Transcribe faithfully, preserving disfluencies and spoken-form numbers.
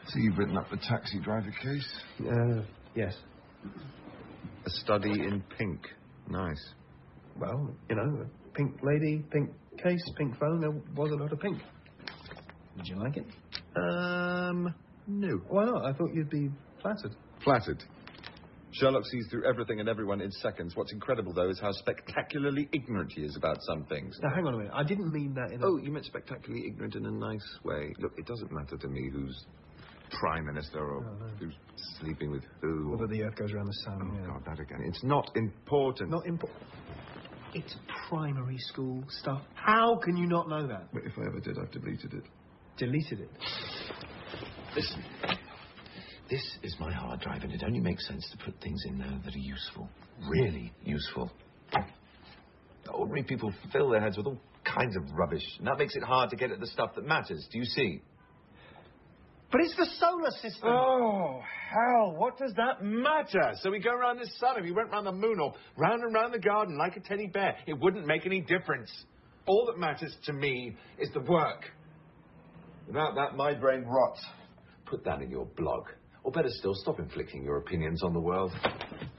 So you've written up the taxi driver case? Uh, yes. A study in pink. Nice. Well, you know, pink lady, pink case, pink phone, there was a lot of pink. Did you like it? Um, no. Why not? I thought you'd be flattered. Flattered. Sherlock sees through everything and everyone in seconds. What's incredible, though, is how spectacularly ignorant he is about some things. Now, hang on a minute. I didn't mean that in a... Oh, you meant spectacularly ignorant in a nice way. Look, it doesn't matter to me who's Prime Minister or no, no. who's sleeping with who. Whether the Earth goes around the sun. Oh, yeah. God, that again. It's not important. Not important. It's primary school stuff. How can you not know that? But if I ever did, I've deleted it. Deleted it? Listen. This is my hard drive, and it only makes sense to put things in there that are useful. Really useful. Ordinary people fill their heads with all kinds of rubbish, and that makes it hard to get at the stuff that matters. Do you see? But it's the solar system. Oh, hell, what does that matter? So we go around the sun. If we went round the moon or round and round the garden like a teddy bear, it wouldn't make any difference. All that matters to me is the work. Without that, my brain rots. Put that in your blog. Or better still, stop inflicting your opinions on the world.